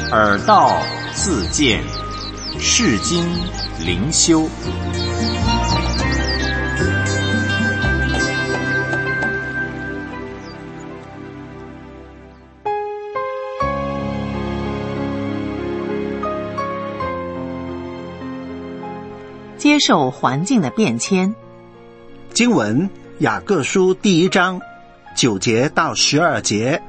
耳道自见，世经灵修。 接受环境的变迁。 经文雅各书第1章9节到12节。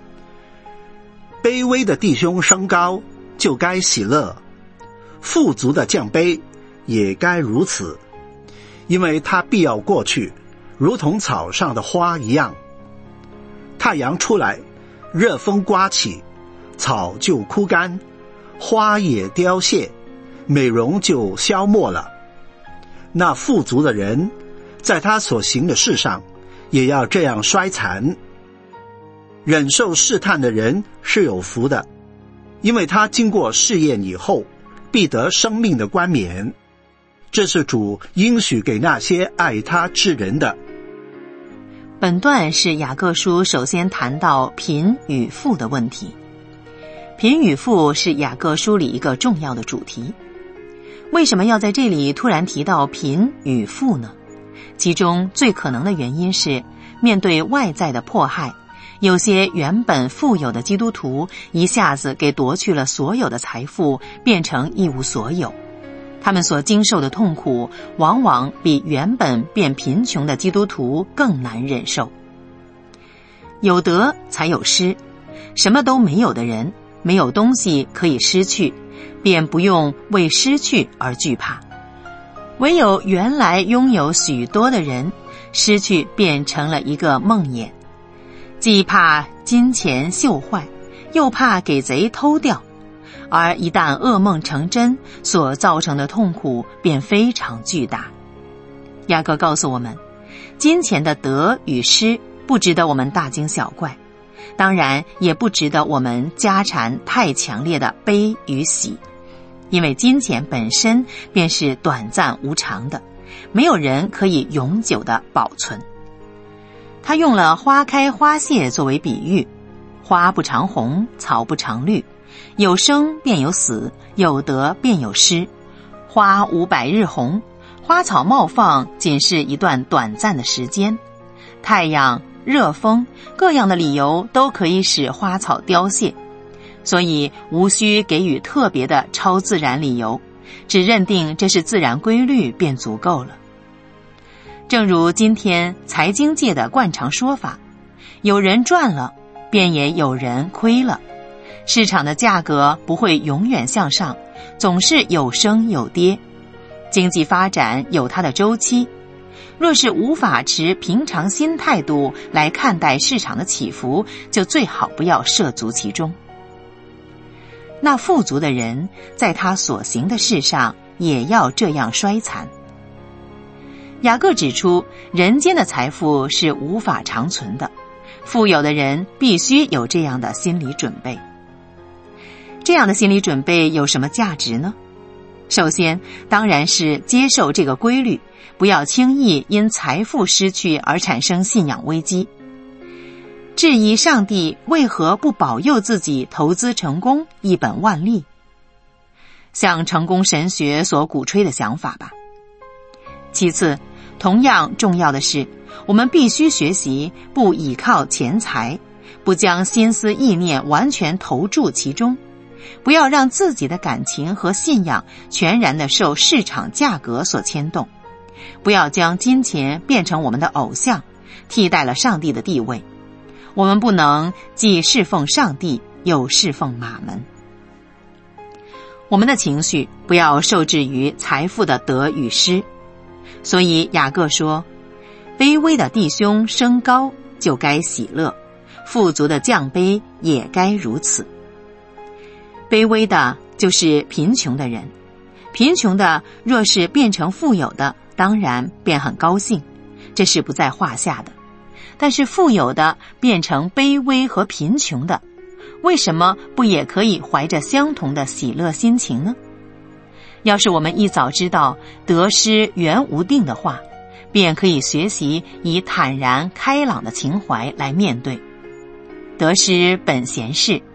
卑微的弟兄升高，就该喜乐；富足的降卑，也该如此。因为他必要过去，如同草上的花一样。太阳出来，热风刮起，草就枯干，花也凋谢，美容就消没了。那富足的人，在他所行的事上，也要这样衰残。忍受试探的人是有福的，因为他经过试验以后，必得生命的冠冕。这是主应许给那些爱他之人的。 本段是雅各书首先谈到贫与富的问题。贫与富是雅各书里一个重要的主题。为什么要在这里突然提到贫与富呢？其中最可能的原因是，面对外在的迫害，有些原本富有的基督徒一下子给夺去了所有的财富，变成一无所有。他们所经受的痛苦，往往比原本变贫穷的基督徒更难忍受。有得才有失，什么都没有的人，没有东西可以失去，便不用为失去而惧怕。唯有原来拥有许多的人，失去变成了一个梦魇，既怕金钱锈坏，又怕给贼偷掉，而一旦噩梦成真，所造成的痛苦便非常巨大。雅各告诉我们，金钱的得与失不值得我们大惊小怪，当然也不值得我们家产太强烈的悲与喜，因为金钱本身便是短暂无常的，没有人可以永久的保存。他用了花开花谢作为比喻，花不常红，草不常绿，有生便有死，有得便有失。花无百日红，花草茂放仅是一段短暂的时间。太阳、热风，各样的理由都可以使花草凋谢，所以无需给予特别的超自然理由，只认定这是自然规律便足够了。正如今天财经界的惯常说法，有人赚了，便也有人亏了。市场的价格不会永远向上，总是有升有跌。经济发展有它的周期，若是无法持平常心态度来看待市场的起伏，就最好不要涉足其中。那富足的人，在他所行的事上也要这样衰残。雅各指出，人间的财富是无法长存的，富有的人必须有这样的心理准备。这样的心理准备有什么价值呢？首先，当然是接受这个规律，不要轻易因财富失去而产生信仰危机。质疑上帝为何不保佑自己投资成功一本万利，像成功神学所鼓吹的想法吧。其次，同样重要的是，我们必须学习不倚靠钱财，不将心思意念完全投注其中，不要让自己的感情和信仰全然地受市场价格所牵动，不要将金钱变成我们的偶像，替代了上帝的地位。我们不能既侍奉上帝，又侍奉马门。我们的情绪不要受制于财富的得与失。所以雅各说，卑微的弟兄升高，就该喜乐；富足的降卑，也该如此。卑微的就是贫穷的人，贫穷的若是变成富有的，当然便很高兴，这是不在话下的。但是富有的变成卑微和贫穷的，为什么不也可以怀着相同的喜乐心情呢？要是我们一早知道得失原无定的话，便可以学习以坦然开朗的情怀来面对。得失本闲事，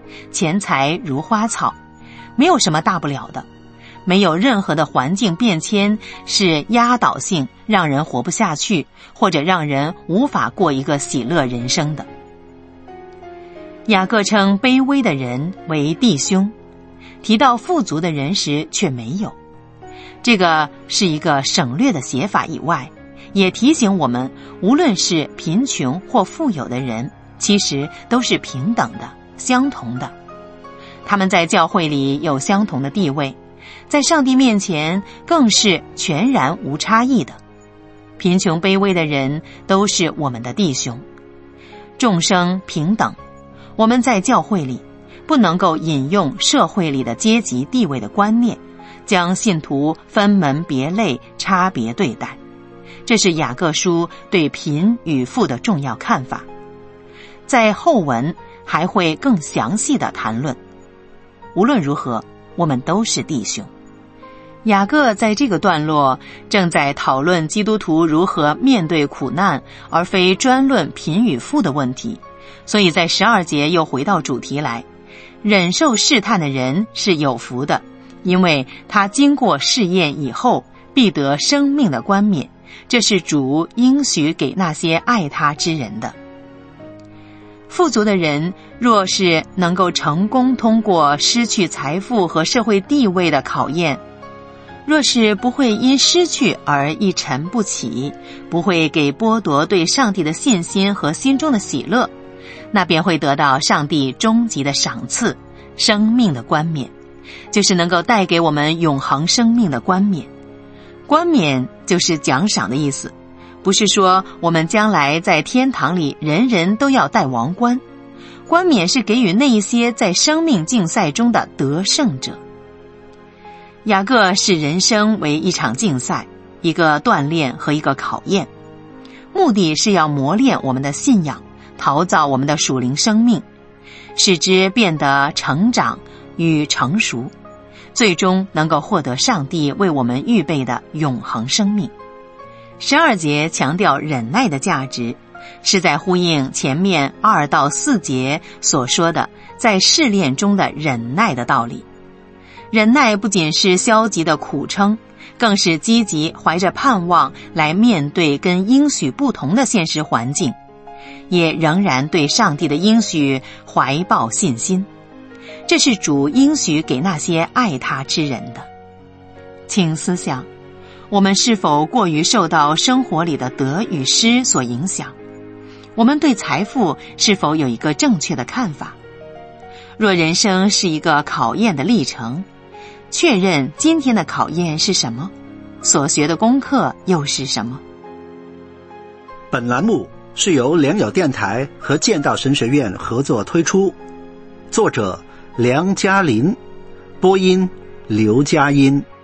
钱财如花草，没有什么大不了的，没有任何的环境变迁是压倒性让人活不下去，或者让人无法过一个喜乐人生的。雅各称卑微的人为弟兄，提到富足的人时却没有。这个是一个省略的写法以外，也提醒我们，无论是贫穷或富有的人，其实都是平等的、相同的。他们在教会里有相同的地位，在上帝面前更是全然无差异的。贫穷卑微的人都是我们的弟兄，众生平等。我们在教会里不能够引用社会里的阶级地位的观念，将信徒分门别类、差别对待。这是雅各书对贫与富的重要看法，在后文还会更详细的谈论。无论如何，我们都是弟兄。雅各在这个段落正在讨论基督徒如何面对苦难，而非专论贫与富的问题，所以在12节又回到主题来。忍受试探的人是有福的，因为他经过试验以后必得生命的冠冕，这是主应许给那些爱他之人的。富足的人若是能够成功通过失去财富和社会地位的考验，若是不会因失去而一沉不起，不会给剥夺对上帝的信心和心中的喜乐，那便会得到上帝终极的赏赐，生命的冠冕，就是能够带给我们永恒生命的冠冕。冠冕就是奖赏的意思，不是说我们将来在天堂里人人都要戴王冠。冠冕是给予那一些在生命竞赛中的得胜者。雅各视人生为一场竞赛，一个锻炼和一个考验，目的是要磨练我们的信仰，陶造我们的属灵生命，使之变得成长与成熟，最终能够获得上帝为我们预备的永恒生命。12节强调忍耐的价值，是在呼应前面2到4节所说的在试炼中的忍耐的道理。忍耐不仅是消极的苦撑，更是积极怀着盼望来面对跟应许不同的现实环境，也仍然对上帝的应许怀抱信心。这是主应许给那些爱他之人的。请思想，我们是否过于受到生活里的得与失所影响？我们对财富是否有一个正确的看法？若人生是一个考验的历程，确认今天的考验是什么，所学的功课又是什么？ 本栏目是由良友电台和建道神学院合作推出，作者梁嘉琳，播音刘佳音。